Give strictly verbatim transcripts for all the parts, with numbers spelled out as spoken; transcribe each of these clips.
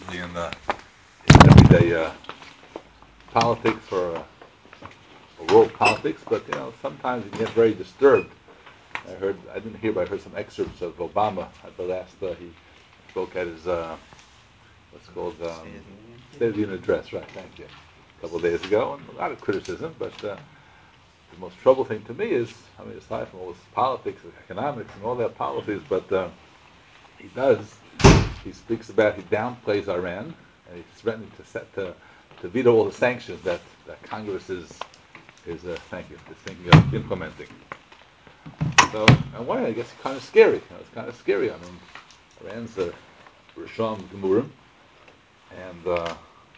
usually in, uh, in everyday uh, politics or, uh, or world politics, but you know sometimes you get very disturbed. I heard, I didn't hear, but I heard some excerpts of Obama at the last. Uh, he spoke at his uh, what's it called um, State of the Union address. Right, thank you. A couple of days ago, and a lot of criticism, but uh, the most trouble thing to me is, I mean, aside from all this politics and economics and all that policies, but uh, he does. He speaks about, he downplays Iran, and he's threatening to set to, to veto all the sanctions that, that Congress is is uh, thank you is thinking of implementing. So on one hand, I guess it's kind of scary. You know, it's kind of scary. I mean, Iran's a Rishon Gemurim, and uh,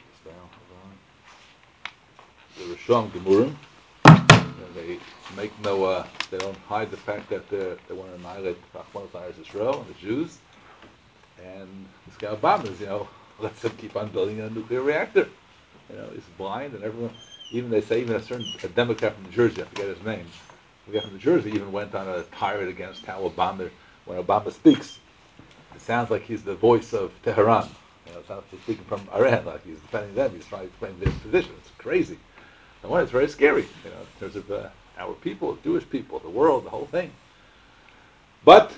the Rishon Gemurim. They make no, uh, they don't hide the fact that they they want to annihilate Rahman Israel and the Jews. And this guy Obama is, you know, lets him keep on building a nuclear reactor. You know, he's blind, and everyone, even they say, even a certain a Democrat from New Jersey, I forget his name, the guy from New Jersey even went on a tirade against how Obama, when Obama speaks, it sounds like he's the voice of Tehran. You know, it sounds like he's speaking from Iran, like he's defending them, he's trying to explain their position. It's crazy. And one, it's very scary, you know, in terms of uh, our people, Jewish people, the world, the whole thing. But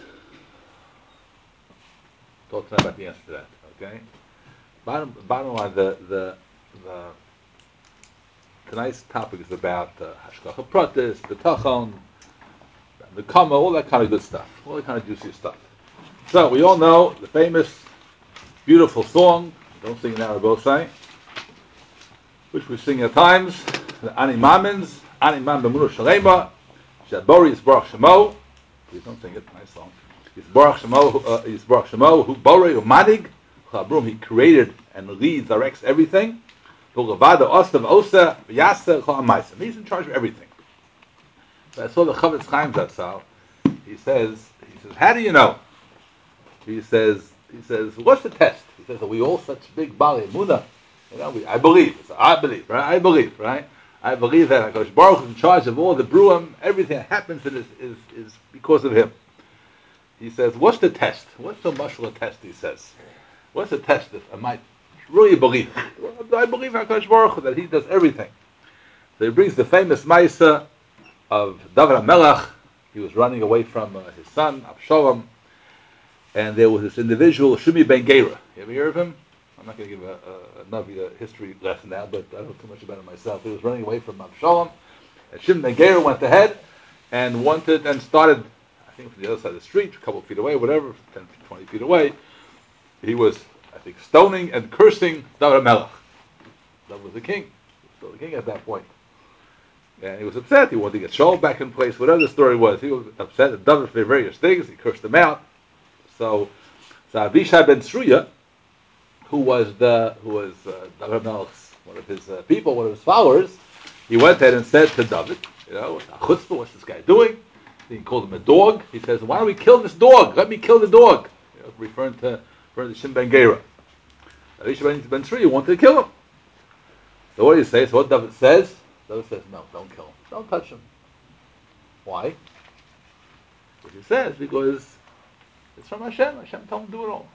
talk tonight about the answer to that, okay? Bottom, bottom line, the, the, the tonight's topic is about uh, Hashgacha Pratis, the Tachon, the Kama, all that kind of good stuff, all that kind of juicy stuff. So we all know the famous, beautiful song, don't sing it now, both say, which we sing at times, the Ani Mamins, Ani Mam B'Munu Shalema, Shabori Yisbarach Shemo. Please don't sing it, nice song. Yisbarach Shemo, uh, Yisbarach Shemo, Hu Borei Umanig, Chabrum, he created and leads, directs everything. Hu Levado Ostav Osa, V'Yasa Chol Ma'asim. He's in charge of everything. So I saw the Chavetz Chaim Zatzal. He says, he says, how do you know? He says, he says, what's the test? He says, are we all such big Bali Emunah? You know, we, I believe. So I believe, right? I believe, right? I believe that HaKadosh Baruch Hu is in charge of all the Bruim. Everything that happens is, is, is because of him. He says, what's the test? What's the mashal test, he says? What's the test that I might really believe? Well, I believe HaKadosh Baruch Hu, that he does everything. So he brings the famous Maisa of David HaMelech. He was running away from uh, his son, Abshalom. And there was this individual, Shimi Ben Gera. You ever hear of him? I'm not going to give a, a, a Navi a history lesson now, but I don't know too much about it myself. He was running away from Abshalom, and Shimon Ben Gera went ahead and wanted and started, I think from the other side of the street, a couple of feet away, whatever, ten, twenty feet away. He was, I think, stoning and cursing David HaMelech. David was the king. He was still the king at that point. And he was upset. He wanted to get Shaul back in place, whatever the story was. He was upset at David for various things. He cursed him out. So, so Avishai ben Tzruya, who was the who was uh, David HaMelech's, one of his uh, people, one of his followers, he went ahead and said to David, you know, chutzpah, what's this guy doing? He called him a dog. He says, why don't we kill this dog? Let me kill the dog. You know, referring to referring to Shimon Ben Gera. Avishai ben Tzruya wanted to kill him. So what do you say? So what David says? David says, no, don't kill him. Don't touch him. Why? What he says, because it's from Hashem. Hashem told him to do it all.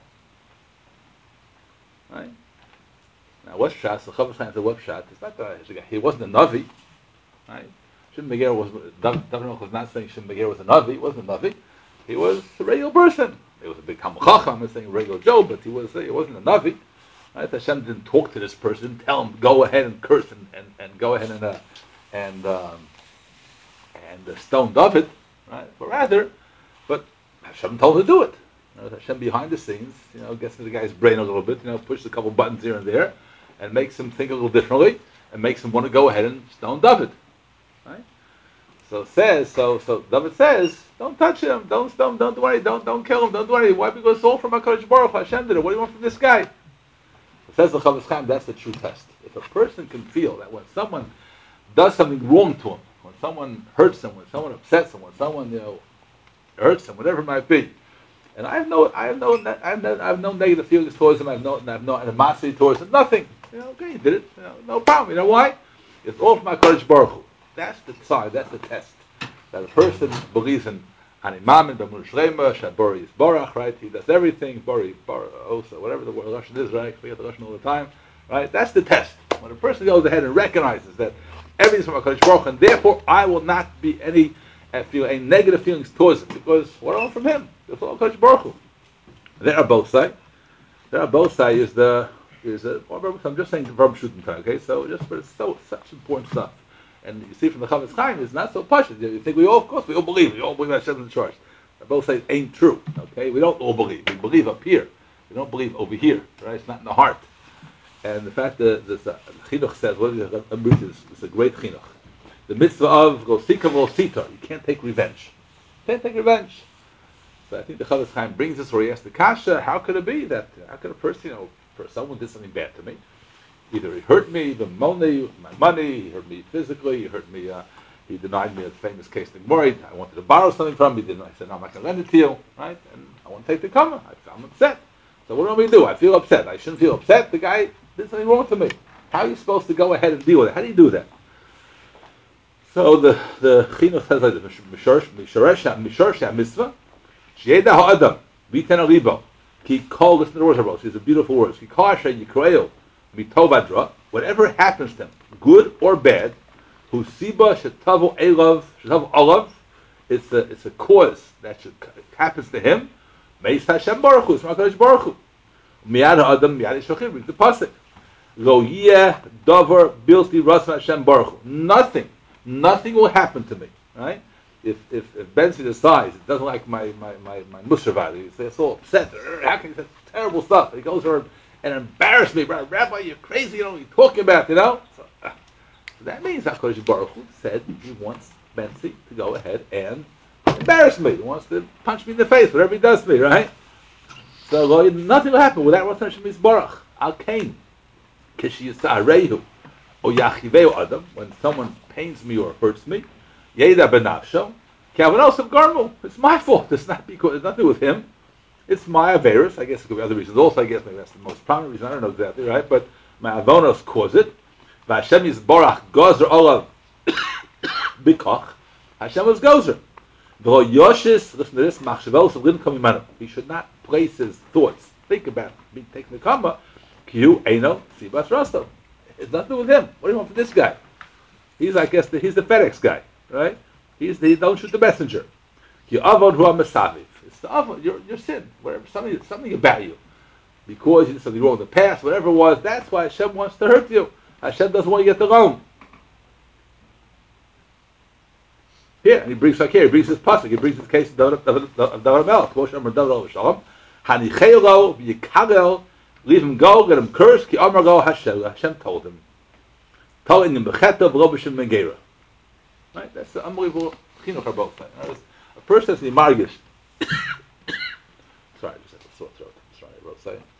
Right? Now, what's Pshat? The Chavetz Chaim said, what Pshat? It's not that he wasn't a Navi. Right? Shimon Ben Gera was, David HaMelech was not saying Shimon Ben Gera was a Navi. He wasn't a Navi. He was a regular person. He was a big Talmid Chacham. I'm not saying regular Joe, but he was. He wasn't a Navi. Right? Hashem didn't talk to this person, didn't tell him, go ahead and curse and, and, and go ahead and uh, and um, and uh, stone David. Right? But rather, but Hashem told him to do it. You know, Hashem behind the scenes, you know, gets into the guy's brain a little bit, you know, pushes a couple buttons here and there, and makes him think a little differently, and makes him want to go ahead and stone David. Right? So it says, so so David says, don't touch him, don't stone, don't do anything, don't don't kill him, don't do anything. Why? Because it's all from HaKadosh Baruch Hu. Hashem did it. What do you want from this guy? It says the Chavetz Chaim, that's the true test. If a person can feel that when someone does something wrong to him, when someone hurts him, when someone upsets him, when someone, you know, hurts him, whatever it might be, and I have no, I have no, I have no, I have no negative feelings towards him. I have no, I have no animosity towards him. Nothing. You know, okay, he did it. You know, no problem. You know why? It's all from HaKadosh Baruch Hu. That's the sign. That's the test that a person believes in Animamin b'emunah shlema shabori is borach, right? He does everything. Bori, bar, osa, whatever the word Russian is, right? We get the Russian all the time, right? That's the test. When a person goes ahead and recognizes that everything's from HaKadosh Baruch Hu, and therefore I will not be any uh, feel any negative feelings towards him because what I want from him? It's all HaKadosh Baruch Hu. There are both sides. There are both sides. Is the is a, I'm just saying the verb shooting time. Okay, so just but it's so such important stuff. And you see from the Chavetz Chaim, it's not so pashut. You think we all, of course, we all believe. We all believe Hashem's in charge. Both say it ain't true. Okay, we don't all believe. We believe up here. We don't believe over here. Right? It's not in the heart. And the fact that the, the chinuch says, what is it? It's a great chinuch. The mitzvah of go sika vo sita. You can't take revenge. You can't take revenge. So I think the Chavetz Chaim brings us where he asks the kasha, how could it be that how could a person, you know, for someone did something bad to me? Either he hurt me, the money, my money, he hurt me physically, he hurt me, uh, he denied me a famous case in Gemara. I wanted to borrow something from him, he didn't. I said, no, I'm not going to lend it to you, right? And I want to take the cover. I'm upset. So what do you want me to do? I feel upset. I shouldn't feel upset. The guy did something wrong to me. How are you supposed to go ahead and deal with it? How do you do that? So the the chinuch says like this: Mishoresh mitzvah, sheyeda ha'adam, v'iten alibo, ki kol. Listen to the words of These are beautiful words. Ki kol asher yikreo mitovadra. Whatever happens to him, good or bad, who siba shetavo elav shetavo olav, it's a it's a cause that should, happens to him. Meis Hashem Baruch Hu, it's HaKadosh Baruch Hu. Miyad ha'adam miyad yishachim. Read the pasuk. Lo yeh davar bilti rasma Hashem Baruch Hu. Nothing, nothing will happen to me. Right? If if if Benzi decides it doesn't like my my my my musar value, he says so upset. How can he say terrible stuff? He goes over and embarrass me, Rabbi. You're crazy. You know what you're talking about. You know. So, uh, so that means HaKadosh Baruch Hu said he wants Benzi to go ahead and embarrass me. He wants to punch me in the face, whatever he does to me, right? So nothing will happen without Rosh Hashem Yisbarach. Al Kain, Kishi Yisarehu, or Yachiveu Adam, when someone pains me or hurts me, Yeda Benavsho, Kavanos of Garmo. It's my fault. It's not because it's nothing with him. It's my Averis. I guess it could be other reasons also. I guess maybe that's the most prominent reason. I don't know exactly, right? But my Avonos caused it. Vashem Yisbarach Gozer Olav Bikoch. Hashem was Gozer. Listen to this. He should not place his thoughts, think about being taken to Kama. Q Eno Sibas Rostov. It's nothing with him. What do you want from this guy? He's, I guess, the, he's the FedEx guy, right? He's the don't shoot the messenger. You avod hu amasaviv. It's the avod, your your sin, whatever something something about you, because you did something wrong in the past, whatever it was. That's why Hashem wants to hurt you. Hashem doesn't want you to get the loan. Here, and he brings like here, he brings his pasuk, he brings his case of David Melech. Moshe Amar David Shalom, Hanichelo v'Yikagel, leave him go, let him curse. Ki Amar Go Hashem. Hashem told him, told him Becheta v'Lo B'Shem Megera. Right, that's the unbelievable chinuch are both saying. A person has the margish. Sorry, I just have a sore throat. Sorry, I wrote saying.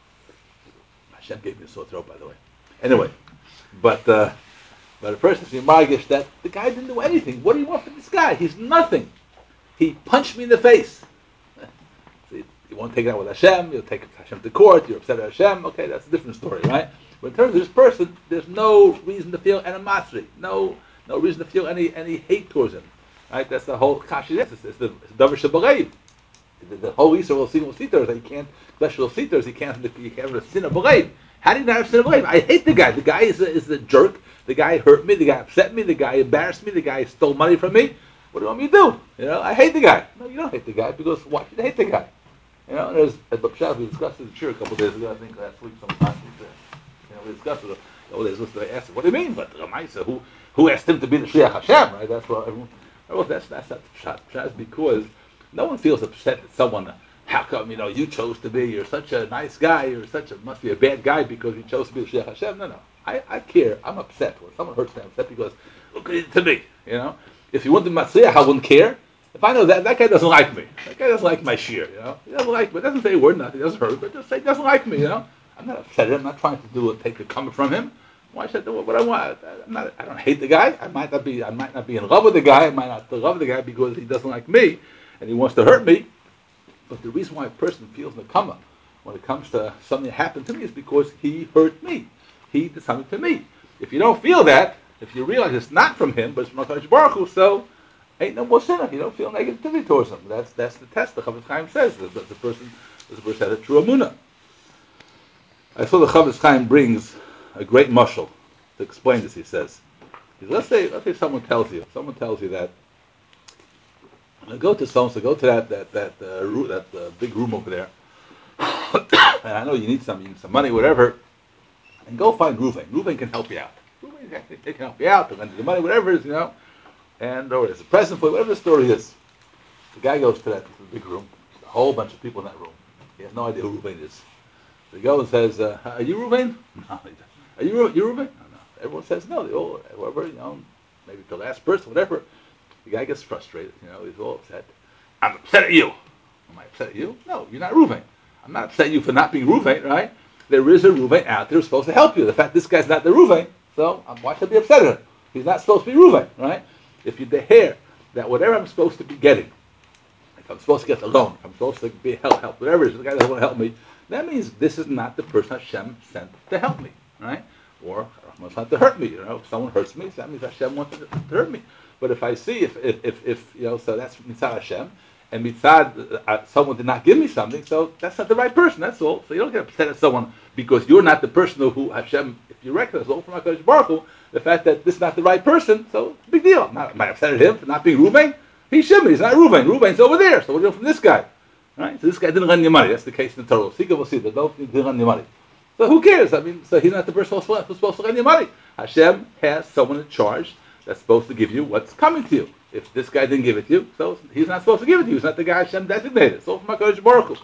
Hashem gave me a sore throat, by the way. Anyway, but. Uh, But a person is margish that the guy didn't do anything. What do you want from this guy? He's nothing. He punched me in the face. So you, you want to take it out with Hashem, you'll take Hashem to court, you're upset at Hashem, okay, that's a different story, right? But in terms of this person, there's no reason to feel animosity, no no reason to feel any any hate towards him. Right? That's the whole kashi. It's the davar shabalev. The whole Yisrael single sitters, he can't special sitters, he can't he can't have a sin of balev. How do you not have sin of balev? I hate the guy. The guy is a, is a jerk. The guy hurt me, the guy upset me, the guy embarrassed me, the guy stole money from me. What do you want me to do? You know, I hate the guy. No, you don't hate the guy, because why should you hate the guy? You know, there's, at Bapshah, we discussed it a couple of days ago, I think last week sometime, you know, we discussed it, oh, there's this, I asked him, what do you mean? But Ramaisa, who, who asked him to be the Shliach Hashem, right? That's what everyone, well, that's, that's not Pshat. Pshat is because no one feels upset that someone, how come, you know, you chose to be, you're such a nice guy, you're such a, must be a bad guy because you chose to be the Shliach Hashem. No, no. I, I care. I'm upset. When someone hurts me, I'm upset because, look at it to me, you know. If you want the Matzliach, I wouldn't care. If I know that, that guy doesn't like me. That guy doesn't like my shir, you know. He doesn't like me. It doesn't say a word, nothing. It doesn't hurt, but just say he doesn't like me, you know. I'm not upset at him. I'm not trying to do it, take the comfort from him. Why should I do what I want? I'm not, I don't hate the guy. I might not be I might not be in love with the guy. I might not love the guy because he doesn't like me and he wants to hurt me. But the reason why a person feels nekama when it comes to something that happened to me is because he hurt me. He did something to me. If you don't feel that, if you realize it's not from him, but it's from HaKadosh Baruch Hu, so ain't no more sinner. You don't feel negativity towards him. That's that's the test. The Chafetz Chaim says that the, the person, the person has a true amunah. I saw the Chafetz Chaim brings a great mashal to explain this. He says, let's say let's say someone tells you, someone tells you that, go to so so go to that that that uh, room, that uh, big room over there, and I know you need some, you need some money, whatever, and go find Reuven. Reuven can help you out. Reuven can, can help you out. They'll lend you the money, whatever it is, you know, and or there's a present for you, whatever the story is. The guy goes to that to the big room. There's a whole bunch of people in that room. He has no idea who Reuven is. The guy and says, uh, "Are you Reuven? No, are you you Reuven? No, no." Everyone says no. They all, whoever, you know, maybe the last person, whatever. The guy gets frustrated. You know, he's all upset. I'm upset at you. Am I upset at you? No, you're not Reuven. I'm not upset at you for not being Reuven, right? There is a Reuven out there who's supposed to help you. The fact this guy's not the Reuven, so um, why should I be upset at him? He's not supposed to be Reuven, right? If you hear that whatever I'm supposed to be getting, if I'm supposed to get the loan, if I'm supposed to be help, help whatever it is, the guy doesn't want to help me, that means this is not the person Hashem sent to help me, right? Or wants not to hurt me. You know, if someone hurts me, so that means Hashem wants to hurt me. But if I see, if if if, if you know, so that's mitzad Hashem, and mitzad uh, someone did not give me something, so that's not the right person. That's all. So you don't get upset at someone because you're not the person who Hashem. If you recognize all from HaKadosh Baruch Hu, the fact that this is not the right person, so big deal. I'm not, am I upset at him for not being Reuven? He's Shimon. He's not Reuven. Reuven's over there. So what do you do from this guy? Right? So this guy didn't lend you money. That's the case in the Torah. Sika will see that don't didn't lend you money. So who cares? I mean, so he's not the person who's supposed to lend you money. Hashem has someone in charge that's supposed to give you what's coming to you. If this guy didn't give it to you, so he's not supposed to give it to you. He's not the guy Hashem designated. So from HaKadosh Baruch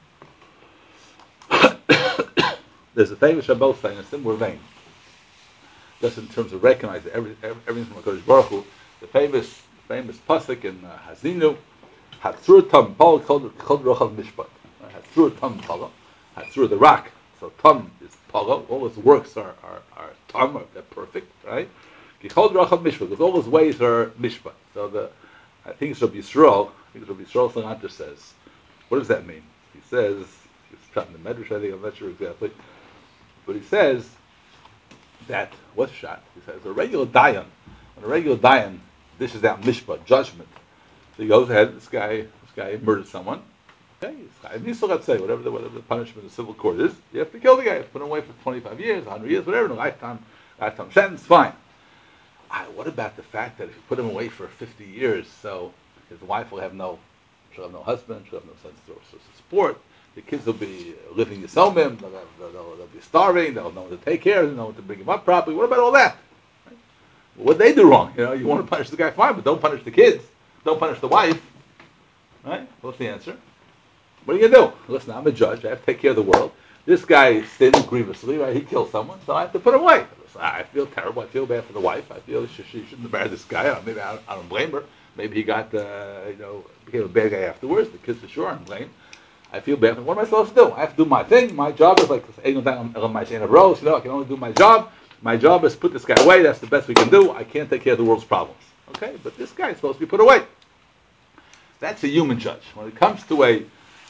Hu. There's a famous Shabbos saying in a similar vein, just in terms of recognizing every, every, everything from HaKadosh Baruch Hu. The famous famous pasuk in uh, Hazinu, Hatzur Tam Pal Chod Rochal Mishpat. Hatzur Tam Pal, Hatzur the rock. So Tam is Pala. All his works are are, are Tam, are, they're perfect, right? Chod Rochal Mishpat, because all his ways are Mishpat. So the I think it's Rabbi Yisrael. I think it's Rabbi Yisrael Salanter says, what does that mean? He says, he's trying the Medrash, I think, I'm not sure exactly, but he says that what's shot? He says a regular dayan, when a regular dayan dishes out mishpat, judgment. So he goes ahead. This guy, this guy murdered someone. Okay, and you still got to say whatever the whatever the punishment in the civil court is. You have to kill the guy. Put him away for twenty-five years, one hundred years, whatever, no lifetime, lifetime sentence. Fine. I, what about the fact that if you put him away for fifty years, so his wife will have no, she'll have no husband, she'll have no sense of support. The kids will be living yisomim, they'll, they'll, they'll, they'll be starving, they'll know what to take care of, they'll know what to bring him up properly. What about all that? Right? What they do wrong? You know, you want to punish the guy, fine, but don't punish the kids. Don't punish the wife. Right? What's the answer? What are you going to do? Listen, I'm a judge. I have to take care of the world. This guy sinned grievously, right? He killed someone, so I have to put him away. Listen, I feel terrible. I feel bad for the wife. I feel she, she shouldn't have married this guy. Maybe I don't, I don't blame her. Maybe he got, uh, you know, became a bad guy afterwards. The kids for sure aren't blamed. I feel bad. What am I supposed to do? I have to do my thing. My job is like, you know, my chain of rows. You know, I can only do my job. My job is to put this guy away. That's the best we can do. I can't take care of the world's problems. Okay? But this guy is supposed to be put away. That's a human judge. When it comes to a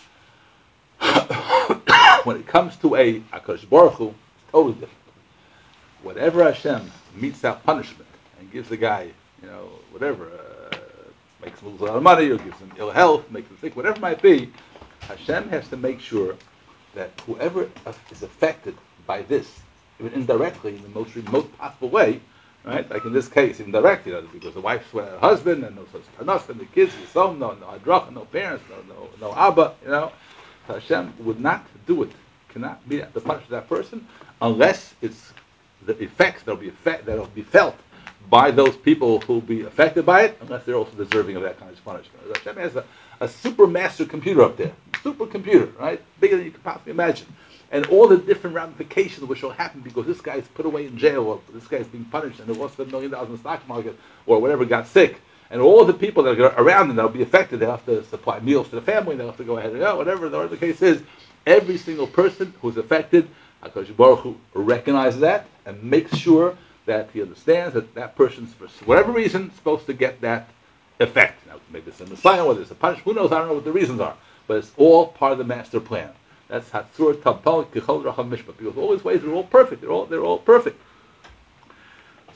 when it comes to a HaKadosh Baruch Hu, it's totally different. Whatever Hashem meets out punishment and gives the guy, you know, whatever, uh, makes him lose a lot of money or gives him ill health, makes him sick, whatever it might be, Hashem has to make sure that whoever is affected by this, even indirectly, in the most remote possible way, right? Like in this case, indirectly, you know, because the wife's with her husband, and no such tanas, and the kids, the son, no, no hadrach, no parents, no, no, no abba, you know. So Hashem would not do it, cannot be the punishment of that person, unless it's the effects that'll be effect, that'll be felt by those people who will be affected by it, unless they're also deserving of that kind of punishment. Hashem has a, a super master computer up there, super computer, right? Bigger than you could possibly imagine. And all the different ramifications which will happen because this guy is put away in jail, or this guy is being punished and he lost a million dollars in the stock market, or whatever, got sick. And all the people that are around him that will be affected, they'll have to supply meals to the family, they'll have to go ahead and go, whatever, whatever the case is. Every single person who's affected, HaKadosh Baruch Hu recognizes that and makes sure that he understands that that person's, for whatever reason, supposed to get that effect. Now, maybe it's a Messiah, whether it's a punishment, who knows, I don't know what the reasons are. But it's all part of the master plan. That's Hatzur Tampal Kichol Racham Mishpat. Because all his ways are all perfect. They're all they're all perfect.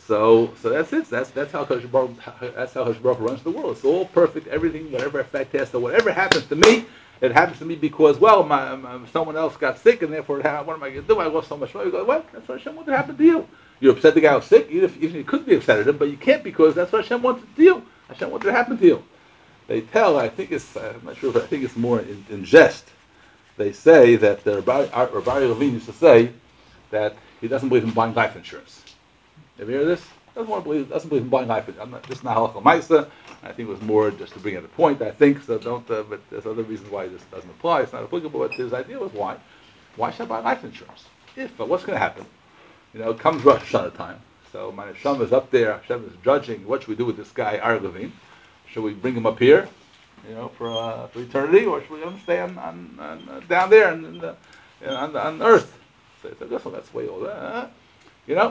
So, so that's it. That's that's how Kosh Baruch, that's how Kosh Baruch runs the world. It's all perfect. Everything, whatever effect has, so whatever happens to me, it happens to me because well, my, my someone else got sick, and therefore, what am I going to do? I lost so much money. You go, what? That's what Hashem wanted to happen to you. You're upset the guy was sick. Even if, even if you could be upset at him, but you can't because that's what Hashem wanted to do. Hashem wanted to happen to you. They tell. I think it's. I'm not sure, but I think it's more in, in jest. They say that the Rabbi, Rabbi Levine used to say that he doesn't believe in buying life insurance. Have you heard this? Doesn't want to believe. Doesn't believe in buying life insurance. I'm not, this is not halakha ma'isa. I think it was more just to bring out a point. I think so. Don't. Uh, but there's other reasons why this doesn't apply. It's not applicable. But his idea was why. Why should I buy life insurance? If uh, what's going to happen? You know, it comes Rosh Hashanah time. So my Hashem is up there. Hashem is judging. What should we do with this guy, Ari Levine? Should we bring him up here, you know, for uh, for eternity, or should we let him stay on, on, on uh, down there in, in the, you know, on, the, on earth? So I said, well, that's way over there. You know,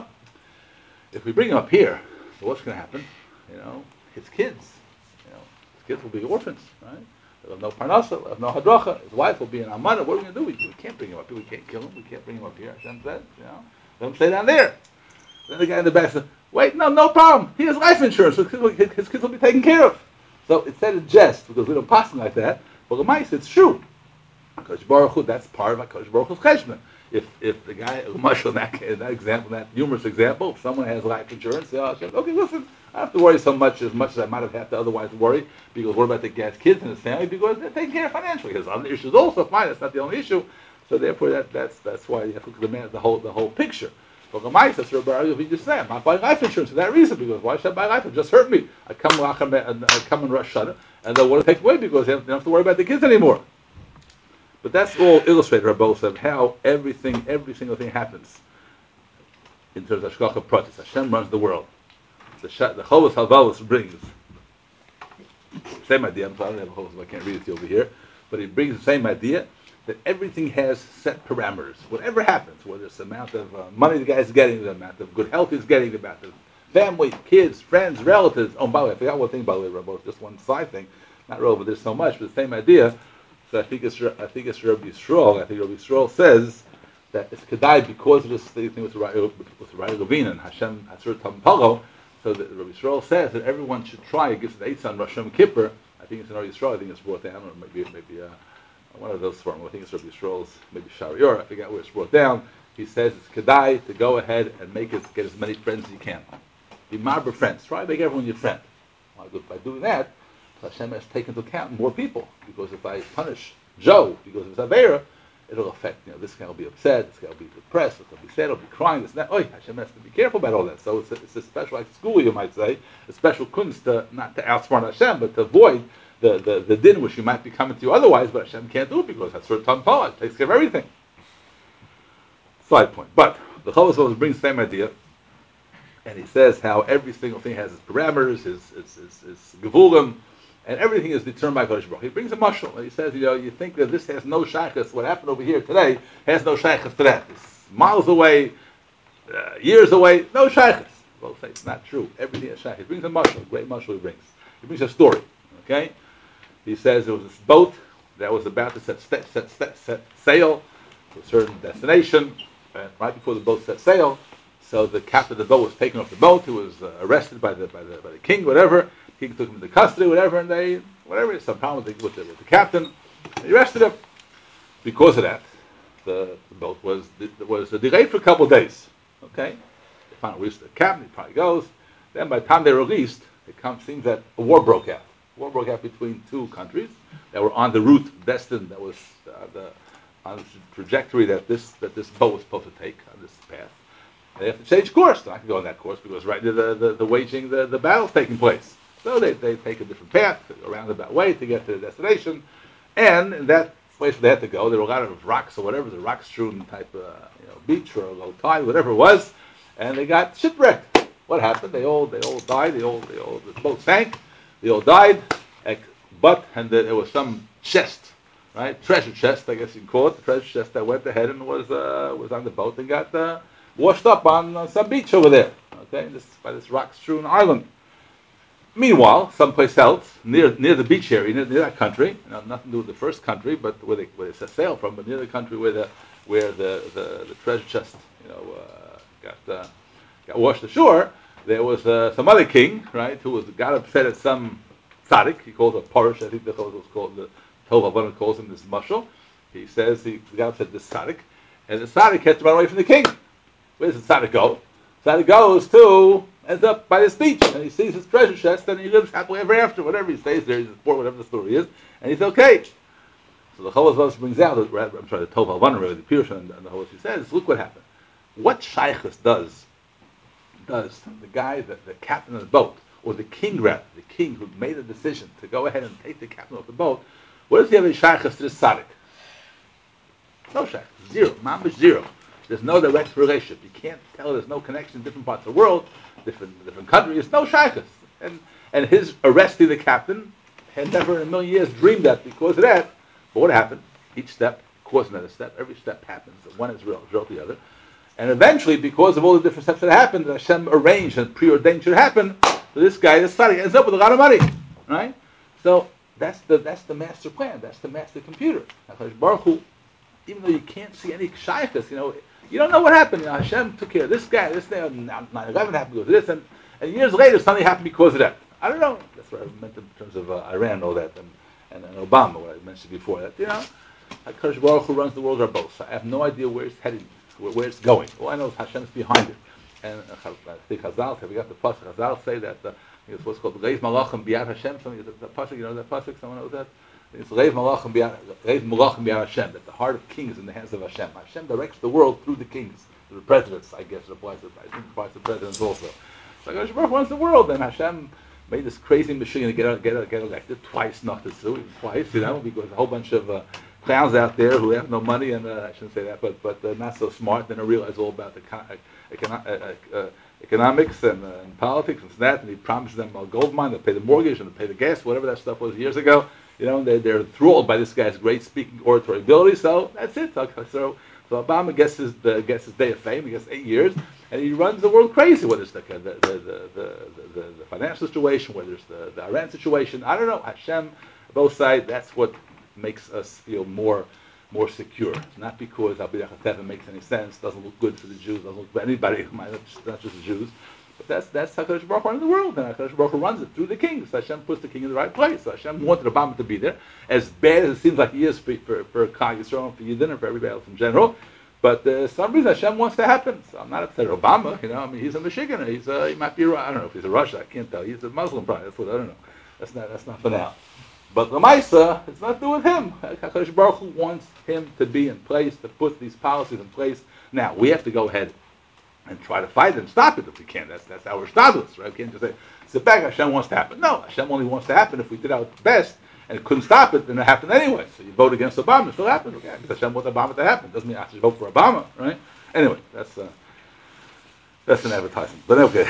if we bring him up here, so what's going to happen? You know, his kids, you know, his kids will be orphans, right? They'll have no parnasa, they'll have no hadracha. His wife will be an amana. What are we going to do? We, we can't bring him up here. We can't kill him. We can't bring him up here. Hashem said, you know, let him stay down there. Then the guy in the back said, wait, no, no problem. He has life insurance. His kids will, his kids will be taken care of. So it said in jest, because we don't pass him like that. But the mice, it's true. Kosh Baruch Hu, that's part of Kosh Baruch Hu's cheshbon. If if the guy, in that, in that example, that humorous example, if someone has life insurance, they say, okay, listen, I don't have to worry so much as much as I might have had to otherwise worry, because what about the guy's kids and his family? Because they're taken care of financially. His other issues also, fine, that's not the only issue. So therefore, that that's that's why you have to look at the man, the whole the whole picture. But the mice, that's what Rabbi just said. I'm not buying life insurance for that reason, because why should I buy life insurance? It just hurt me. I come and I come in Rosh Hashanah, and they want to take away because they don't have to worry about the kids anymore. But that's all illustrated, Rabbi said, how everything, every single thing happens in terms of Hashgacha Pratis. Hashem runs the world. The the Chovos Halvalos brings same idea. I'm sorry, I don't have a Chovos, so I can't read it to you over here. But he brings the same idea that everything has set parameters. Whatever happens, whether it's the amount of uh, money the guy's getting, the amount of good health he's getting, the amount of family, kids, friends, relatives. Oh, by the way, I forgot one thing, by the way, Rabbi, just one side thing. Not relevant, there's so much, but the same idea. So I think it's I think it's Rabbi Yisrael. I think Rabbi Yisrael says that it's kedai because of this thing with with Rabbi Levine and Hashem Asur Tam Palo. So that Rabbi Yisrael says that everyone should try. It gives an eitzah on Rosh Hashanah Kippur. I think it's in Rabbi Yisrael. I think it's brought down, or maybe maybe uh, one of those forms. I think it's Rabbi Yisrael's, maybe Sharior. I forget where it's brought down. He says it's kedai to go ahead and make it get as many friends as you can. Be marber friends. Try to make everyone your friend. By doing that, Hashem has taken into account more people, because if I punish Joe because of his Aveira, it'll affect, you know, this guy will be upset, this guy will be depressed, this guy will be sad, he'll be crying, this and that. Oh, Hashem has to be careful about all that. So it's a, it's a special, like school, you might say, a special kunst to, not to outsmart Hashem, but to avoid the, the, the din which you might be coming to you otherwise, but Hashem can't do it because that's sort of Tanpah, it takes care of everything. Side point. But the Chovos brings the same idea, and he says how every single thing has its parameters, his, its, its, its gevulim, and everything is determined by Kodesh Baruch. He brings a mashal, and he says, you know, you think that this has no shaykhs, what happened over here today has no shaykhs to that. It's miles away, uh, years away, no shaykhs. Well, say it's not true. Everything is shaykhs. He brings a mashal, a great mashal he brings. He brings a story, okay? He says there was this boat that was about to set, set, set, set, set sail to a certain destination, and right before the boat set sail, so the captain of the boat was taken off the boat. He was uh, arrested by the by the by the king, whatever. King took him into custody, whatever, and they, whatever, some problem with the, with the, with the captain. They arrested him. Because of that, the, the boat was was delayed for a couple of days. Okay, they finally released the captain. He probably goes. Then by the time they were released, it comes seems that a war broke out. War broke out between two countries that were on the route destined, that was uh, the on the trajectory that this that this boat was supposed to take on this path. They have to change course. They're not going to go on that course because right near the, the, the waging, the, the battle's taking place. So they, they take a different path, a roundabout way to get to the destination. And in that place where they had to go, there were a lot of rocks or whatever, the rock-strewn type of you know, beach or low tide, whatever it was. And they got shipwrecked. What happened? They all they all died. They all, they all, the boat sank. They all died. But, and there was some chest, right? Treasure chest, I guess you can call it. The treasure chest that went ahead and was uh, was on the boat and got uh, washed up on uh, some beach over there, okay, this, by this rock-strewn island. Meanwhile, someplace else, near near the beach area, near, near that country, you know, nothing to do with the first country, but where they, where they set sail from, but near the country where the where the, the, the treasure chest, you know, uh, got uh, got washed ashore, there was uh, some other king, right, who was got upset at some tzaddik. He calls a parish. I think the was called the Tov Avon calls him this mashal. He says he got upset at this tzaddik, and the tzaddik had to run away from the king. Where does the tzaddik go? Tzaddik goes to ends up by this beach, and he sees his treasure chest, and he lives happily ever after. Whatever he stays there, he's poor, whatever the story is, and he's okay. So the Chovos brings out, I'm sorry, the Tov Avon, really the Pirush, and, and the Chovos, he says, look what happened. What shaykhus does does the guy, the, the captain of the boat, or the king rather, the king who made a decision to go ahead and take the captain off the boat, what does he have a shaykhus to this tzaddik? No shaykhus, zero, mamish zero. There's no direct relationship. You can't tell there's no connection in different parts of the world, different different countries, no shaykhus. And and his arresting the captain had never in a million years dreamed that because of that. But what happened? Each step caused another step. Every step happens. One is real, real to the other. And eventually, because of all the different steps that happened, that Hashem arranged and preordained should happen, so this guy, this tzaddik, ends up with a lot of money, right? So that's the that's the master plan. That's the master computer. HaKadosh Baruch Hu, even though you can't see any shaykhus, you know, you don't know what happened. You know, Hashem took care of this guy, this thing, nine eleven happened because of this, and, and years later something happened because of that. I don't know. That's what I meant in terms of uh, Iran and all that, and, and, and Obama, what I mentioned before. That, you know, HaKadosh Baruch Hu runs the world are both. I have no idea where it's heading. Where, where it's going. All I know is Hashem's behind it. And uh, I think Chazal, we got the pasuk. Chazal say that uh, it's what's called Reiv Malachim B'Yad Hashem. Something the, the pasuk, you know that pasuk. Someone knows that. It's Reiv Malachim B'Yad Reiv Malachim B'Yad Hashem. That the heart of kings is in the hands of Hashem. Hashem directs the world through the kings, the presidents. I guess it applies to. I think it applies to presidents also. So HaKadosh Baruch Hu runs the world, and Hashem made this crazy machine to get get get elected twice, not to sue, twice. You know, because a whole bunch of uh, clowns out there who have no money, and uh, I shouldn't say that, but but uh, not so smart, then I realize all about the econo- uh, uh, economics and, uh, and politics and that, and he promises them a gold mine, they'll pay the mortgage and they'll pay the gas, whatever that stuff was years ago. You know, they're, they're enthralled by this guy's great speaking oratory ability, so that's it. So, so Obama gets his uh, gets his day of fame, he gets eight years, and he runs the world crazy, whether it's the, the, the, the, the, the financial situation, whether it's the, the Iran situation, I don't know, Hashem, both sides, that's what makes us feel more more secure. Not because Al B'Yachad Teva makes any sense, doesn't look good for the Jews, doesn't look for anybody, not just the Jews, but that's that's how HaKadosh Baruch Hu runs the world, and HaKadosh Baruch Hu runs it through the kings. Hashem puts the king in the right place. So Hashem wanted Obama to be there, as bad as it seems like he is for for, for Klal Yisrael and for Yidden and for everybody else in general. But uh, some reason Hashem wants to happen. So I'm not upset at Obama. You know, I mean, he's a Michigan. He's uh, he might be. I don't know if he's a Russian. I can't tell. He's a Muslim, probably. That's what I don't know. That's not. That's not for now. But Lamaisa, it's not to do with him. HaKadosh Baruch Hu wants him to be in place, to put these policies in place. Now, we have to go ahead and try to fight it and stop it if we can. That's that's our status, right? We can't just say, sit back, Hashem wants to happen. No, Hashem only wants to happen if we did our best and couldn't stop it, then it happened anyway. So you vote against Obama, it still happens. Okay, because Hashem wants Obama to happen. Doesn't mean I should vote for Obama, right? Anyway, that's uh, that's an advertisement. But okay.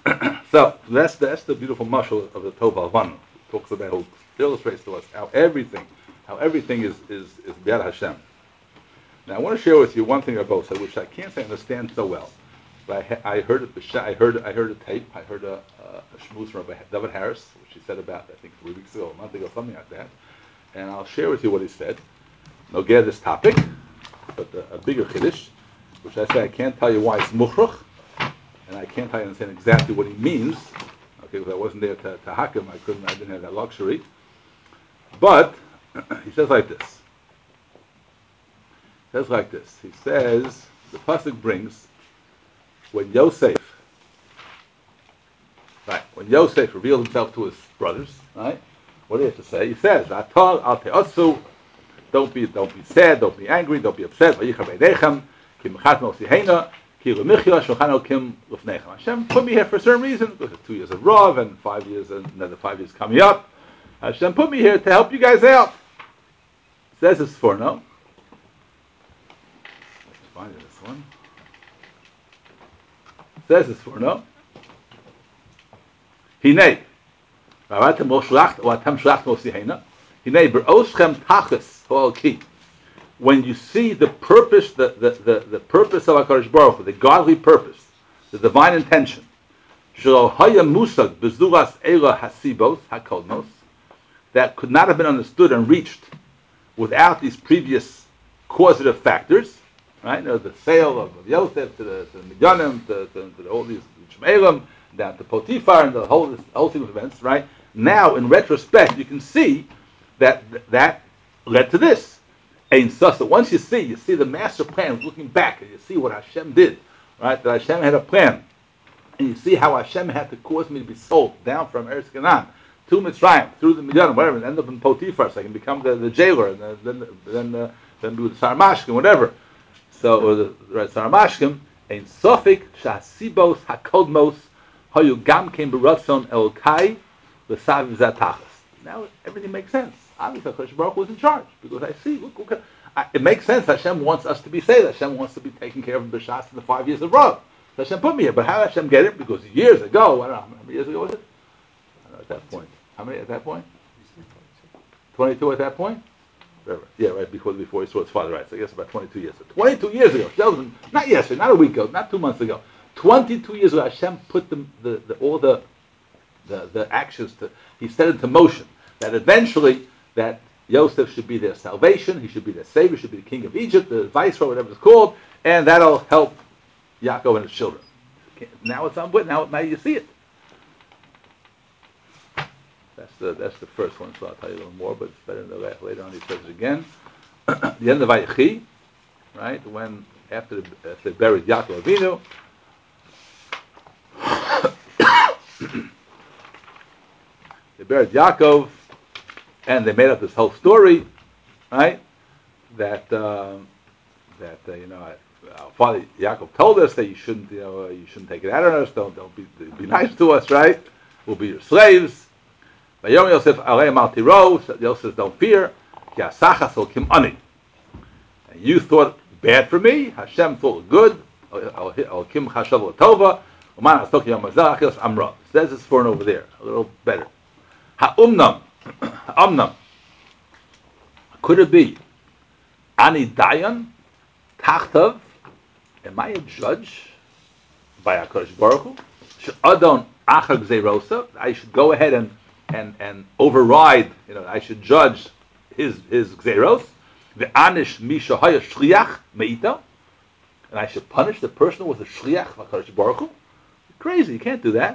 So that's that's the beautiful mashal of the Tov Avon. Talks about who illustrates to us how everything, how everything is is is B'Yad Hashem. Now I want to share with you one thing I both said, which I can't say I understand so well, but I, I heard it. I heard I heard a tape. I heard a, a, a shmooze from David Harris, which he said about I think three weeks ago, a month ago, something like that. And I'll share with you what he said. No get this topic, but a, a bigger chiddush, which I say I can't tell you why it's muchruch, and I can't tell you understand exactly what he means. Okay, because I wasn't there to, to hakim, I couldn't, I didn't have that luxury. But he says like this. He says like this. He says the pasuk brings when Yosef, right? When Yosef revealed himself to his brothers, right? What do you have to say? He says, "Atal al te'asu." Don't be, don't be sad, don't be angry, don't be upset. Hashem put me here for a certain reason, because it's two years of Rav and five years and another five years coming up. Hashem put me here to help you guys out. Says this for no. Let's find this one. Says this for no. Hinei. Ravatem lo shlach or atem shlach lo sihena. Hinei beroschem tachas ho'alki. When you see the purpose, the, the, the, the purpose of HaKadosh Baruch Hu, the godly purpose, the divine intention, shelo haya musag bezuras ela hasibos hakodmos, that could not have been understood and reached without these previous causative factors, right? You know, the sale of, of Yosef to the, to the Midyanim, to, to, to all these Shme'elim, down to Potiphar and the whole the whole thing of events, right? Now, in retrospect, you can see that that led to this. Ein Sasa. Once you see, you see the master plan, looking back, and you see what Hashem did, right? That Hashem had a plan. And you see how Hashem had to cause me to be sold down from Eretz Canaan to Mitzrayim, through the Midian, whatever, and end up in Potiphar, so I can become the, the jailer, and then then then, uh, then do the Saramashkim, whatever. So, or the right Saramashkim, ein Sofik Shasibos Hakodmos Hayu Gam Kem Beratzon Elkai L'Saviv Zatachas. Now everything makes sense. Obviously, Hakadosh Baruch Hu was in charge because I see. Look, look, I, it makes sense. Hashem wants us to be saved. Hashem wants to be taken care of b'shas in the five years of Rav. So Hashem put me here. But how did Hashem get it? Because years ago, I don't know how many years ago was it? I don't know, at that point, how many at that point? Twenty-two at that point. Yeah, right before before he saw his father. Right. So I guess about twenty-two years. So twenty-two years ago. Not yesterday. Not a week ago. Not two months ago. Twenty-two years ago, Hashem put the, the, the all the the the actions to. He set into motion that eventually. That Yosef should be their salvation, he should be their savior, should be the king of Egypt, the viceroy, whatever it's called, and that'll help Yaakov and his children. Now it's on, now, now you see it. That's the that's the first one, so I'll tell you a little more, but it's better than that. Later on he says it again. The end of Vayechi, right, when after, the, after they buried Yaakov Avinu, they buried Yaakov, and they made up this whole story, right? That um, that uh, you know, our father Yaakov told us that you shouldn't, you know, uh, you shouldn't take it out on us. Don't don't be be nice to us, right? We'll be your slaves. Vayom Yosef alei mal tiro. Yosef says, don't fear. Ki asachas ol kim ani. And you thought bad for me. Hashem thought good. Ol kim chashav tova. Uman astoki yom mazal achilus amra. Says this for and over there, a little better. Ha'umnam. Amnam. Could it be Ani Dayan Tachtav? Am I a judge by HaKadosh Baruch Hu? Adon Achag Zeirosa. I should go ahead and, and, and override, you know, I should judge his his Zeiros. The Anish Misha Haya Shliach Meita. And I should punish the person who was a Shliach of HaKadosh Baruch Hu. Crazy, you can't do that.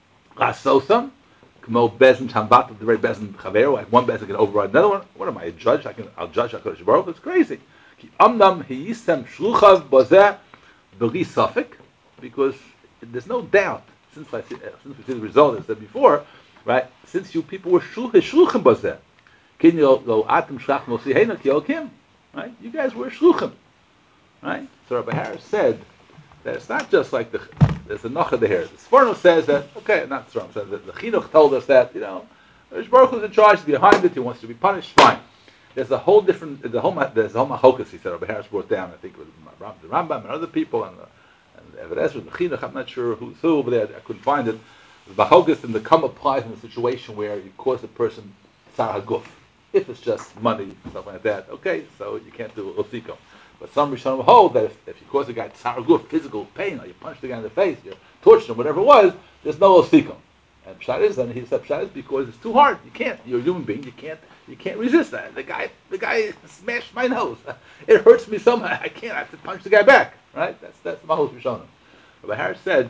Rasosam. Kmo bezin chambat, the very bezin chaver, like one bezin can override another one. What am I, a judge? I can, I'll judge HaKadosh Baruch Hu. It's crazy. Amnam hiyisem shluchav bazeh b'li safek, because there's no doubt. Since I see, since we see the result, as I said before, right? Since you people were shluchim bazeh, kin lo atem shlach mosihena ki elkim, right? You guys were shluchim, right? So Rabbi Harris said that it's not just like the. There's a nocha there. The Sforno says that, okay, not Sforno, says that the Chinuch told us that, you know, Baruch Hu's in charge, behind it, he wants to be punished, fine. There's a whole different, the whole, there's a whole machokas, he said, Rabbi Harris brought down, I think it was the Rambam and other people, and the, and the Eved the Chinuch, I'm not sure who's who over there, I couldn't find it. The machokas and the come applies in a situation where you cause a person tzar haguf. If it's just money, stuff like that, okay, so you can't do osiko. But some Rishonim hold that if, if you cause a guy tzaraguf, physical pain, or you punch the guy in the face, you torture him, whatever it was, there's no osikum. And pshat is, and he said pshat is because it's too hard. You can't. You're a human being. You can't. You can't resist that. The guy, the guy smashed my nose. It hurts me somehow. I can't. I have to punch the guy back. Right? That's that's Mahos Rishonim. But Harris said,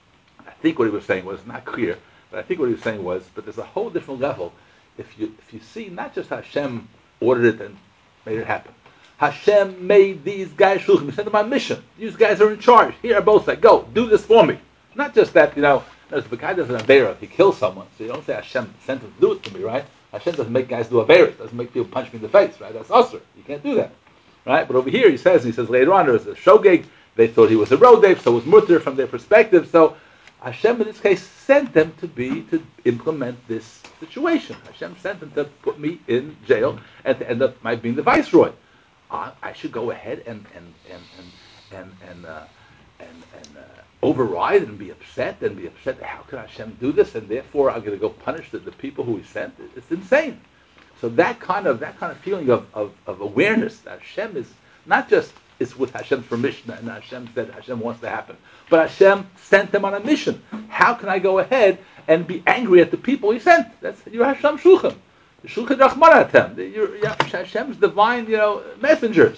I think what he was saying was not clear, but I think what he was saying was, but there's a whole different level. If you if you see not just Hashem ordered it and made it happen. Hashem made these guys shluchim. He sent them on mission. These guys are in charge. Here are both like, go, do this for me. Not just that, you know, if the guy does an avera, he kills someone, so you don't say Hashem sent him to do it to me, right? Hashem doesn't make guys do avera. Doesn't make people punch me in the face, right? That's usher. You can't do that, right? But over here he says, he says later on, there was a shogeg. They thought he was a rodev, so it was mutter from their perspective. So Hashem in this case sent them to be, to implement this situation. Hashem sent them to put me in jail and to end up my being the viceroy. Uh, I should go ahead and and and and and and, uh, and, and uh, override and be upset and be upset. How could Hashem do this? And therefore, I'm going to go punish the, the people who He sent. It's insane. So that kind of that kind of feeling of, of, of awareness that Hashem is not just is with Hashem's permission and Hashem said Hashem wants to happen, but Hashem sent them on a mission. How can I go ahead and be angry at the people He sent? That's you're Hashem shulchan. Shulchan Rachmanatem, you're Hashem's divine, you know, messengers.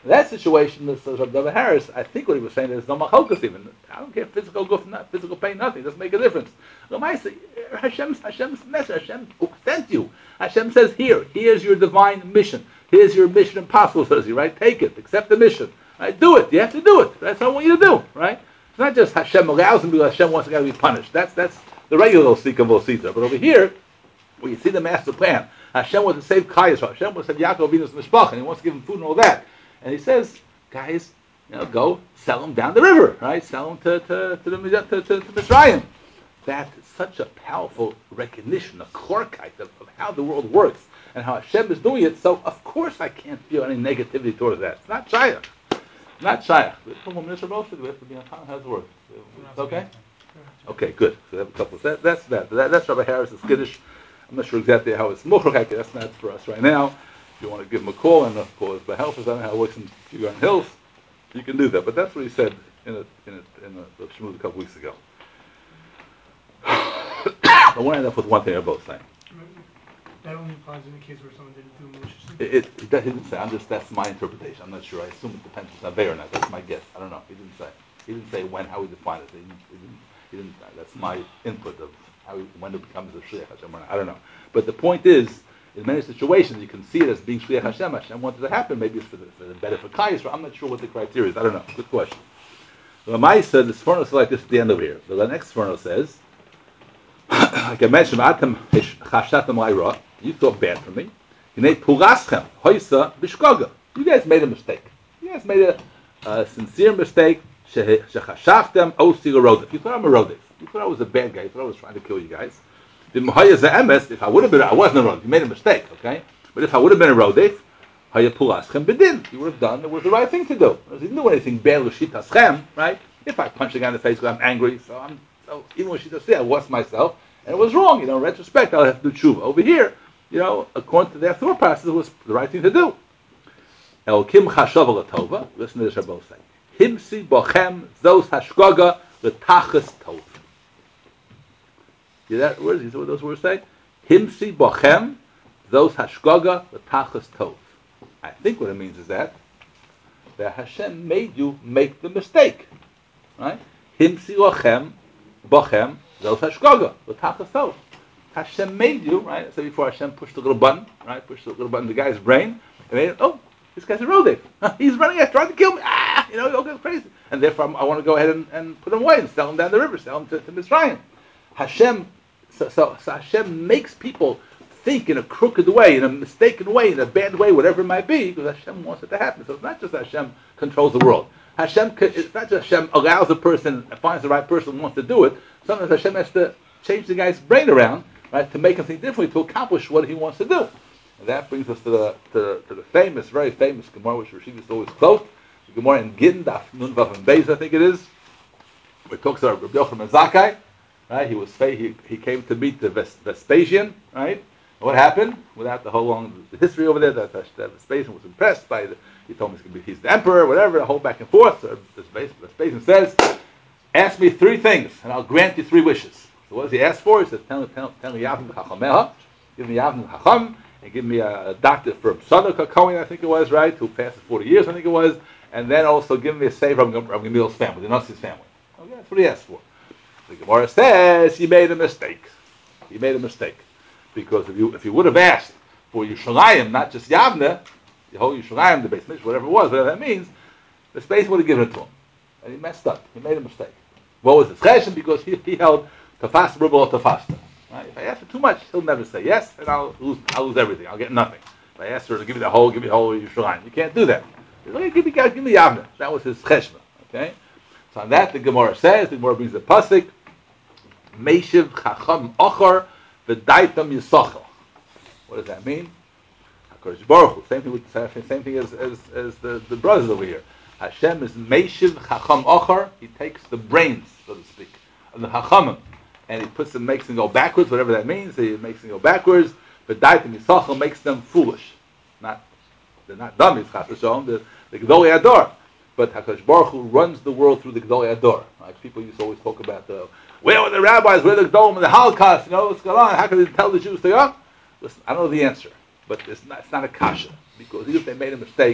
In that situation, this is Rabbi Harris, I think what he was saying is no machokas even. I don't care physical goof, not physical pain, nothing. It doesn't make a difference. Hashem's Hashem's message. Hashem sent you. Hashem says, here, here's your divine mission. Here's your mission impossible, says he, right? Take it. Accept the mission. Right? Do it. You have to do it. That's what I want you to do, right? It's not just Hashem allows him because Hashem wants the guy to be punished. That's that's the regular Sika Vosita. But over here, where you see the master plan, Hashem wants to save Kayas. Hashem wants to save Yaakov Avinu's Mishpach, and he wants to give him food and all that. And he says, guys, you know, go sell them down the river, right? Sell them to to to the to, to, to Mitzrayim. That is such a powerful recognition, a korkite of, of how the world works and how Hashem is doing it. So of course I can't feel any negativity towards that. It's not shayach. Not shayach. Do we have to be on time? How's it work? It's okay? Okay, good. So we have a couple of that. That's that. that that's Rabbi Harris's Kiddush. I'm not sure exactly how it's mochak. That's not for us right now. If you want to give him a call and of course by help, I don't know how it works in Figueroa Hills, you can do that. But that's what he said in a in a in a, a shmooze a couple weeks ago. I want to end up with one thing they're both saying. That only applies in the case where someone didn't do malicious. It, it, it didn't say. I'm just that's my interpretation. I'm not sure. I assume it depends if it's Aveh or not. That's my guess. I don't know. He didn't say. He didn't say when, how he defined it. He didn't. He didn't, he didn't that's my input of how he, when it becomes a shliach Hashem or not. I don't know. But the point is, in many situations, you can see it as being shliach Hashem. Hashem wanted to happen. Maybe it's for the, for the better for Kayis. I'm not sure what the criteria is. I don't know. Good question. The Ramai said the Sforno is like this at the end over here. The next Sforno says, like I mentioned, you thought bad for me. You guys made a mistake. You guys made a, a sincere mistake. You thought I'm a rodef. You thought I was a bad guy. You thought I was trying to kill you guys. If I would have been, I wasn't a rodef. You made a mistake, okay? But if I would have been a rodef, you would have done it was the right thing to do. You didn't do anything bad with Shitaschem, right? If I punch a guy in the face because I'm angry, so I'm so even when Shitaschem, I lost myself, and it was wrong. You know, in retrospect, I'll have to do tshuva. Over here, you know, according to their thought process, it was the right thing to do. Elkim chashav latova. Listen to this, Rabbi say. Himsi bochem zos hashgaga l'tachas tov. See that words? You see what those words say? Himsi bochem zos hashgaga l'tachas tov. I think what it means is that that Hashem made you make the mistake, right? Himsi lochem bochem zos hashgaga l'tachas tov. Hashem made you, right? So before Hashem pushed the little button, right? Pushed the little button in the guy's brain, and made it, oh, this guy's a rodef. He's running after, trying to kill me. Ah, you know, he'll go crazy. And therefore, I'm, I want to go ahead and, and put him away and sell him down the river, sell him to, to Mitzrayim. Hashem, so, so, so Hashem makes people think in a crooked way, in a mistaken way, in a bad way, whatever it might be, because Hashem wants it to happen. So it's not just that Hashem controls the world. Hashem, it's not just Hashem allows a person, finds the right person who wants to do it. Sometimes Hashem has to change the guy's brain around, right, to make him think differently, to accomplish what he wants to do. And that brings us to the to the, to the famous, very famous Gemara, which Rashi used to always quote, the Gemara in Gittin, Daf Nun Vav and Beis, I think it is, where it talks about Rabbi Yochanan ben Zakkai, right? He was he he came to meet the Ves, Vespasian, right? And what happened? Without the whole long the history over there, that, that Vespasian was impressed by the. He told him he's, be, he's the emperor, whatever. The whole back and forth. So Vespasian says, "Ask me three things, and I'll grant you three wishes." So what does he ask for? He says, "Tell tell tell me Yavin Chachameha, give me Yavin Chacham." And give me a doctor from Tzadok Cohen, I think it was, right, who fasted forty years, I think it was, and then also give me a saver of Gamil's family, the Nazi's family. Okay, that's what he asked for. The Gemara says he made a mistake. He made a mistake. Because if you if you would have asked for Yerushalayim, not just Yavne, the whole Yerushalayim, the Beis Mikdash, whatever it was, whatever that means, the space would have given it to him. And he messed up. He made a mistake. What was his chesed? Because he, he held Tafas Rubel or Tafasta. Right? If I ask for too much, he'll never say yes, and I'll lose. I'll lose everything. I'll get nothing. If I ask her to give me the whole, give me the whole Yerushalayim, you can't do that. Okay, give me, give me Yavne. That was his cheshbon. Okay, so on that the Gemara says, the Gemara brings the pasuk, Meishiv Chacham Ochar V'Daitam Yisachel. What does that mean? HaKadosh Baruch Hu. Same thing with same thing as as, as the, the brothers over here. Hashem is Meishiv Chacham Ochar. He takes the brains, so to speak, of the Chachamim, and he puts them, makes them go backwards, whatever that means. He makes them go backwards. But Daitim Yisachel makes them foolish. Not, they're not dummies, Chas v'Shalom. They're the Gedolei Ador. But HaKadosh Baruch Hu runs the world through the Gedolei Ador. Like people used to always talk about the, where were the rabbis, where were the Gedolim in the Holocaust? You know what's going on? How can they tell the Jews to go? Listen, I don't know the answer, but it's not, it's not a kasha, because even if they made a mistake,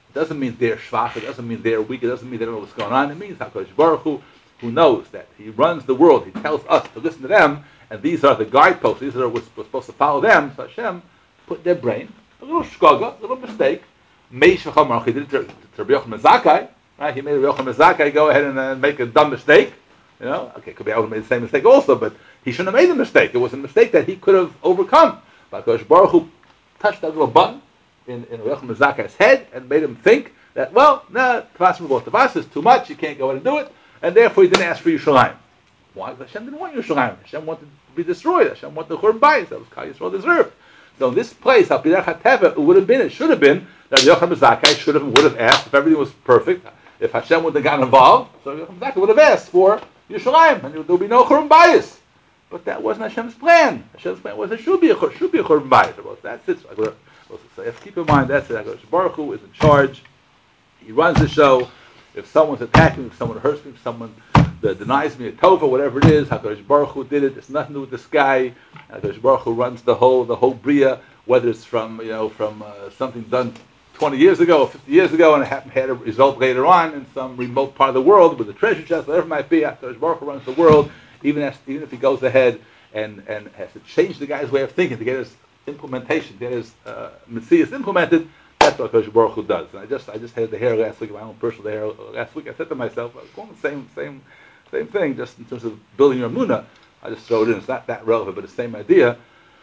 It doesn't mean they're schwach. It doesn't mean they're weak. It doesn't mean they don't know what's going on. It means HaKadosh Baruch Hu, who knows that He runs the world. He tells us to listen to them, and these are the guideposts. These are we're supposed to follow them. So Hashem put in their brain a little shkaga, a little mistake. Meish v'cham, He did it to Rabbi Yochanan Zakkai, right? He made Rabbi Yochanan Zakkai go ahead and uh, make a dumb mistake. You know, okay, could be I would have made the same mistake also, but he shouldn't have made the mistake. It was a mistake that he could have overcome. But HaKadosh Baruch Hu touched that little button in, in Rabbi Yochanan Zakkai's head and made him think that, well, nah, Tavas Mugol Tavas is too much, you can't go ahead and do it, and therefore he didn't ask for Yerushalayim. Why? Because Hashem didn't want Yerushalayim. Hashem wanted to be destroyed. Hashem wanted the Churban Bayis. That was Kal Yisrael deserved. So in this place, Al Pidach HaTeva, it would have been, it should have been, that Yochanan Zakkai should have, would have asked, if everything was perfect, if Hashem would have gotten involved, so Yochanan Zakkai would have asked for Yerushalayim, and there would be no Churban Bayis. But that wasn't Hashem's plan. Hashem's plan was there should be a, should be a Churban Bayis. That's it. So you have to keep in mind, that's it. HaKadosh Baruch Hu is in charge. He runs the show. If someone's attacking me, if someone hurts me, if someone that denies me a tova, whatever it is, HaKadosh Baruch Hu did it. It's nothing to do with the sky. HaKadosh Baruch Hu runs the whole the whole bria, whether it's from you know from uh, something done twenty years ago or fifty years ago, and it happened, had a result later on in some remote part of the world with a treasure chest, whatever it might be. HaKadosh Baruch Hu runs the world, even as, even if he goes ahead and and has to change the guy's way of thinking to get his implementation, get his uh, Messias implemented. That's what HaKadosh Baruch Hu does. And I just I just had the hair last week, my own personal hair last week. I said to myself, I was going the same same same thing, just in terms of building your emunah. I just throw it in. It's not that relevant, but the same idea.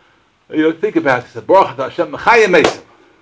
You know, think about it. He said, Baruch Atah Hashem Mechayim Mesim.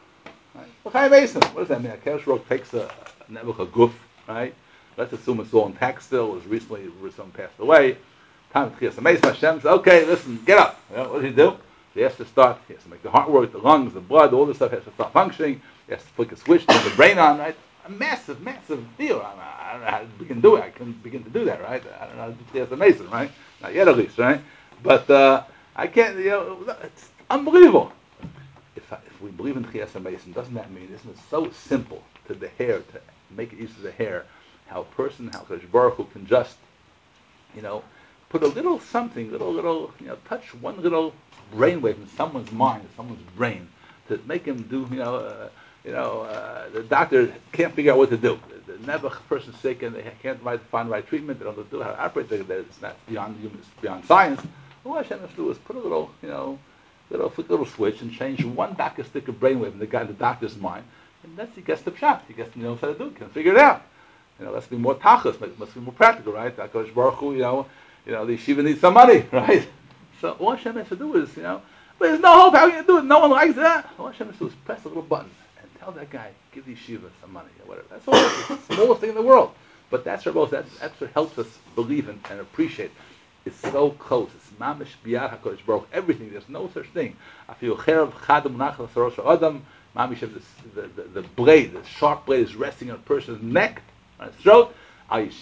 Mechayim Mesim. What does that mean? HaKadosh Baruch Hu takes a Nebuchadnezzar guf, right? Let's assume it's all intact still. It was recently someone passed away. Time to Chiyas Mesim. Hashem says, okay, listen, get up. You know, what does he do? He has to start, he has to make the heart work, the lungs, the blood, all this stuff has to start functioning. He has to flick a switch, turn the brain on, right? A massive, massive deal. I don't know how to begin to do it. I couldn't begin to do that, right? I don't know how to do Chiyas Mesim, right? Not yet, at least, right? But uh, I can't, you know, it's unbelievable. If, I, if we believe in Chiyas Mesim, doesn't that mean, isn't it so simple to the hair, to make it use of the hair, how a person, how Kadosh Baruch Hu can just, you know, put a little something, little, little, you know, touch one little brainwave in someone's mind, in someone's brain, to make him do, you know, uh, you know, uh, the doctor can't figure out what to do. The never person's sick and they can't find the right treatment. They don't know how to do how to operate. They, it's not beyond human, it's beyond science. All Hashem has to do is put a little, you know, little flick a little switch and change one doctor stick of brainwave in the guy, the doctor's mind, and that's he gets the shot. He gets to know how to do it. Can figure it out. You know, let's be more tachas. Let's be more practical, right? HaKadosh Baruch Hu, you know, you know, the yeshiva needs some money, right? So all Hashem has to do is, you know, but there's no hope. How can you do it? No one likes that. All Hashem has to do is press a little button and tell that guy, give the yeshiva some money or whatever. That's all. It's the smallest thing in the world. But that's what that's, that's what helps us believe and, and appreciate. It's so close. It's mamish biyad HaKadosh Baruch. Everything. There's no such thing. I feel cherev chadam nachal sarosha adam. Mamish, the, the, the blade, the sharp blade is resting on a person's neck, on his throat. Because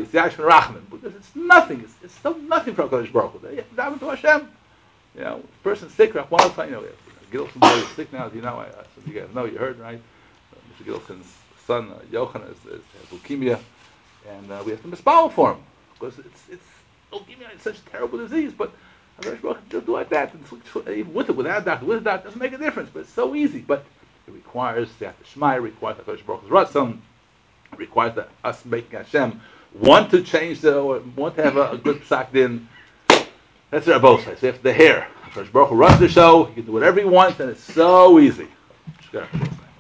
it's nothing. It's, it's so nothing for HaKadosh Baruch Hu. You have to dive into Hashem. You know, the person's sick. One time, you know, Gilson is sick now. As you know, I, some of you guys know, you heard, right? Uh, Mister Gilson's son, uh, Yochanan, is, is, has leukemia, and uh, we have to misbowel for him because it's it's leukemia. It's such a terrible disease, but HaKadosh Baruch Hu do like that, and even with it, without a doctor, with a doctor, doesn't make a difference. But it's so easy. But it requires the Shema, it requires HaKadosh Baruch Hu's Ratzon. It requires that us making Hashem want to change the, or want to have a, a good psak din. That's what both sides. So after the hair, HaKadosh Baruch Hu runs the show. He can do whatever he wants, and it's so easy.